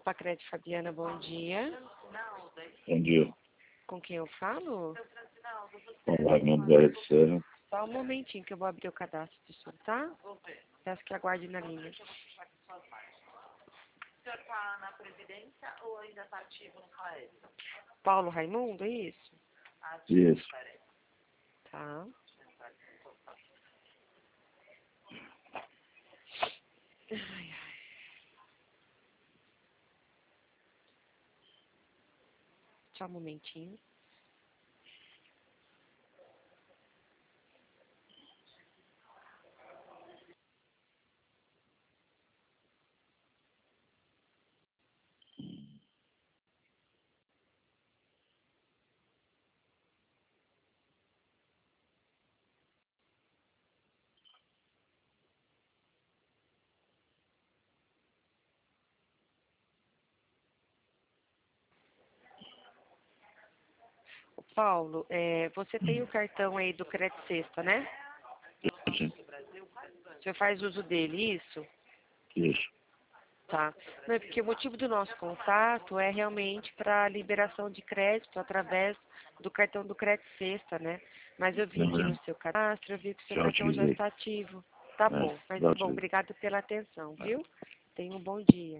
Facred Fabiana, bom dia. Bom dia. Com quem eu falo? Com o Raimundo Barreto Serra. Só um momentinho que eu vou abrir o cadastro do senhor, tá? Peço que aguarde na linha. O senhor está na Previdência ou ainda está ativo no Claes? Paulo Raimundo, é isso? Isso. Tá. Ai, ai. Só um momentinho. Ô, Paulo, você tem o cartão aí do Crédito Sexta, né? Sim. O senhor faz uso dele, isso? Isso. Tá. Não, é porque o motivo do nosso contato é realmente para liberação de crédito através do cartão do Crédito Sexta, né? Mas eu vi aqui no seu cadastro, eu vi que o seu Já cartão já utilizei. está ativo. Tá bom, mas já bom, utilizei. obrigado pela atenção, viu? Tenha um bom dia.